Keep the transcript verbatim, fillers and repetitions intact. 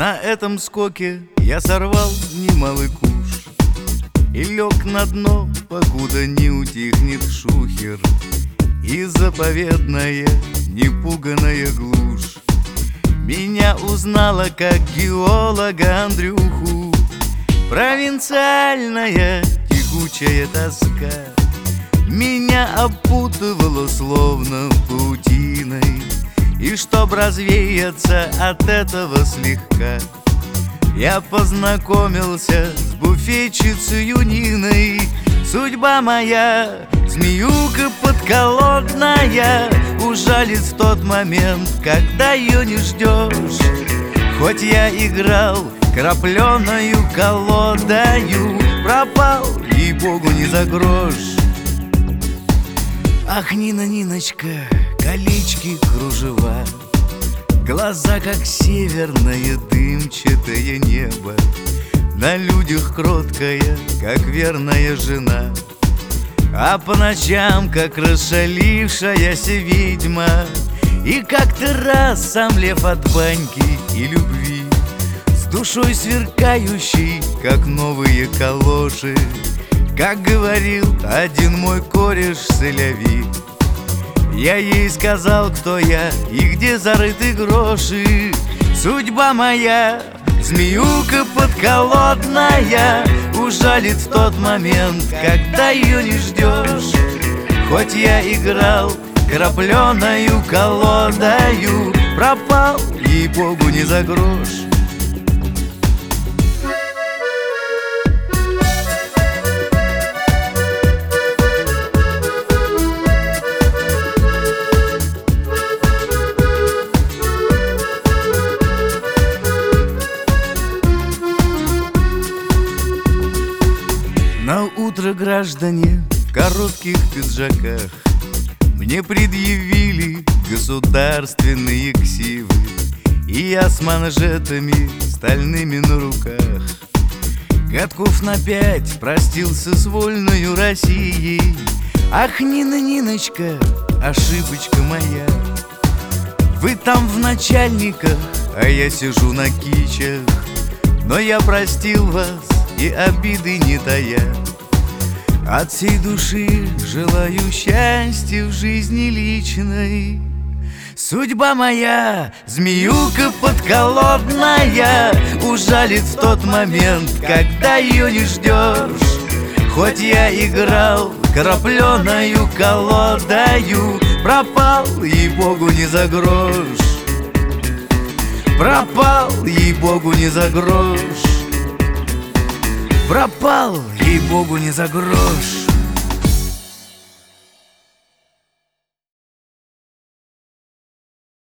На этом скоке я сорвал немалый куш и лег на дно, покуда не утихнет шухер и заповедная непуганая глушь. Меня узнала как геолога Андрюху провинциальная тягучая тоска. Меня опутывало словно паутиной, и чтоб развеяться от этого слегка, я познакомился с буфетчицей Ниной. Судьба моя, змеюка подколодная, ужалит в тот момент, когда ее не ждешь. Хоть я играл крапленою колодою, пропал, ей-богу, не за грош. Ах, Нина, Ниночка, колечки, кружева, глаза, как северное дымчатое небо, на людях кроткая, как верная жена, а по ночам, как расшалившаяся ведьма. И как-то раз сам лев от баньки и любви, с душой сверкающей, как новые калоши, как говорил один мой кореш Соляви. Я ей сказал, кто я и где зарыты гроши. Судьба моя, змеюка подколодная, ужалит в тот момент, когда ее не ждешь. Хоть я играл крапленою колодою, пропал, ей-богу, не за грош. На утро граждане в коротких пиджаках мне предъявили государственные ксивы, и я с манжетами стальными на руках годков на пять простился с вольною Россией. Ах, Нина, Ниночка, ошибочка моя, вы там в начальниках, а я сижу на кичах. Но я простил вас и обиды не тая, от всей души желаю счастья в жизни личной. Судьба моя, змеюка подколодная, ужалит в тот момент, когда ее не ждешь. Хоть я играл крапленою колодою, пропал, ей-богу, не за грош. Пропал, ей-богу, не за грош. Пропал, ей-богу, не за грош.